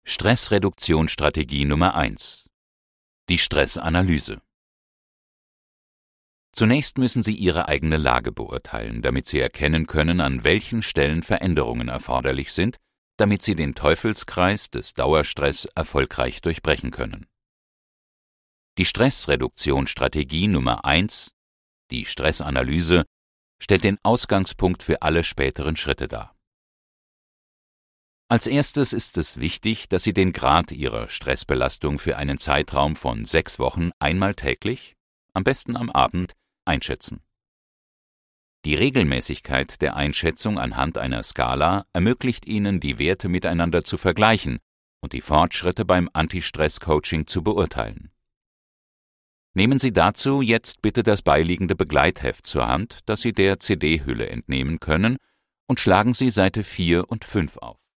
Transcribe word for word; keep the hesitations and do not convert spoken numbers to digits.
Stressreduktionsstrategie Nummer eins: Die Stressanalyse. Zunächst müssen Sie Ihre eigene Lage beurteilen, damit Sie erkennen können, an welchen Stellen Veränderungen erforderlich sind, damit Sie den Teufelskreis des Dauerstress erfolgreich durchbrechen können. Die Stressreduktionsstrategie Nummer eins, die Stressanalyse, stellt den Ausgangspunkt für alle späteren Schritte dar. Als erstes ist es wichtig, dass Sie den Grad Ihrer Stressbelastung für einen Zeitraum von sechs Wochen einmal täglich, am besten am Abend, einschätzen. Die Regelmäßigkeit der Einschätzung anhand einer Skala ermöglicht Ihnen, die Werte miteinander zu vergleichen und die Fortschritte beim Anti-Stress-Coaching zu beurteilen. Nehmen Sie dazu jetzt bitte das beiliegende Begleitheft zur Hand, das Sie der C D-Hülle entnehmen können, und schlagen Sie Seite vier und fünf auf.